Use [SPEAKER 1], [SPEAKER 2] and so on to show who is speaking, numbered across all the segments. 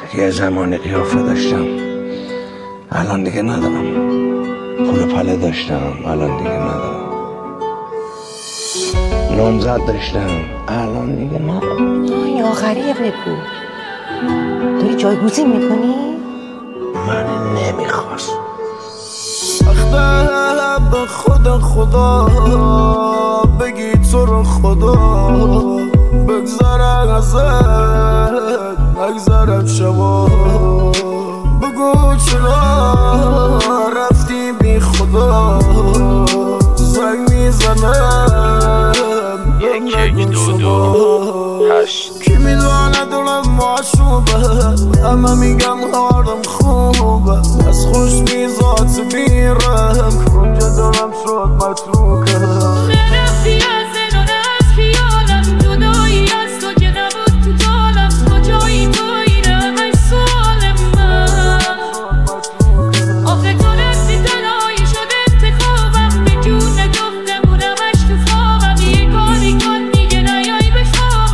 [SPEAKER 1] یه زمانی قیافه داشتم الان دیگه ندارم، پول پله داشتم الان دیگه ندارم، نامزد داشتم الان دیگه ندارم.
[SPEAKER 2] این آخری ابن پول داری جایگزین میکنی؟
[SPEAKER 1] من نمیخواست
[SPEAKER 3] سخته به خدا بگی تو رو خدا بگذره ازت نگذرد شبا بگو چرا رفتی بی خدا زنگ میزنم
[SPEAKER 4] 1 2 2 8
[SPEAKER 3] کی میدونه دلم معشوبه همه میگن حالم خوبه از خوش میزات بیرم کنجا دلم شد متروکه
[SPEAKER 5] نرفتی از زنان از خیالم جدایی از تو که نبود تو طالم کجایی تو اینه ای سال من آخه تو رفتی تنهایی شد انتخابم به جون گفتمونمش تو خوابم یه کاری کن دیگه نیایی به خواب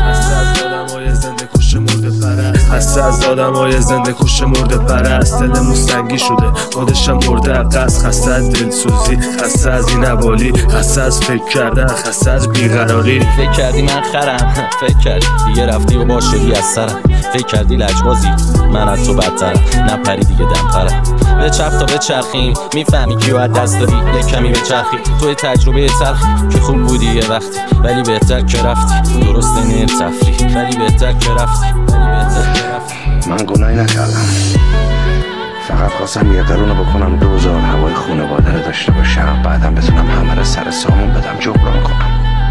[SPEAKER 5] من
[SPEAKER 6] خسته از آدمای زنده کش مرده پرست دلمون سنگی شده خودشم مرده قصد خسته از دلسوزی خسته از این عوالی خسته از فکر کردن خسته از بیقراری
[SPEAKER 7] فکر کردی من خرم فکر کردی دیگه رفتی و با شدی از سرم فکر کردی لجبازی من از تو بدترم نپری دیگه دمترم به چرخ تا به چرخیم میفهمی کیو از دست دادی یه کمی به چرخی توی تجربه تلخی که خوب بودی یه وقتی ولی بهتر که رفتی درسته نه تفریح ولی بهتر که رفتی
[SPEAKER 1] من گناهی نکردم، فقط خواستم یه قرونه بکنم 2000 هوای خونواده رو داشته باشم بعدم بتونم همه رو سر سامون بدم جبران کنم.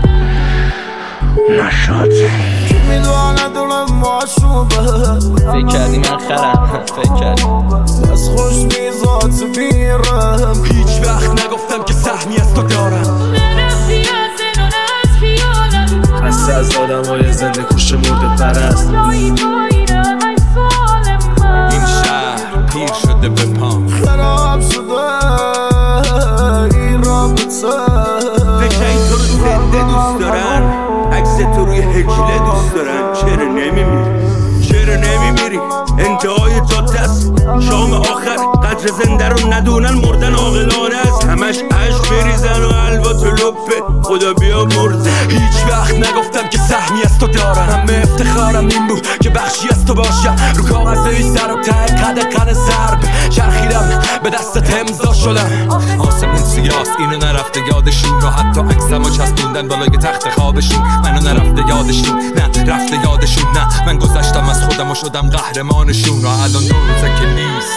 [SPEAKER 1] نشد.
[SPEAKER 3] کی میدونه دلم معشوبه
[SPEAKER 7] فکر کردی من خرم فکر کردی
[SPEAKER 3] از خوش میزات بیرم
[SPEAKER 6] هیچ وقت نگفتم که سهمی از تو دارم
[SPEAKER 5] نرفتی از زنان از خیالم
[SPEAKER 6] خسته از آدمای زنده کش مرده پرست
[SPEAKER 5] جایی تو اینه ای سال من
[SPEAKER 4] این شهر پیر شده به پام
[SPEAKER 3] خراب شده این رابطه
[SPEAKER 8] فکر این تو رو زنده دوست دارن عکس تو روی هجله دوست دارن چرا نمیمیری انتهای جاده است شام آخر قدر زنده رو ندونن مردن عاقلانه است همش عشق بریزن و حلوا تو لپه خدا بیا مرده
[SPEAKER 6] هیچ وقت نگفتم که سهمی از تو دارم همه افتخارم این بود که بخشی از تو باشم رو کاغذ ای سر و ته قد ضرب چرخیدم به دستت امضا شدم
[SPEAKER 4] آسمون سیاست اینو نرفته یادشون و حتی عکسمو چسبوندن بالای تخت خوابشون منو نرفته یادشون نه رفته یادشون نه من گذشتم از خودم و شدم قهرمانشون و الان 2 روزه که نیست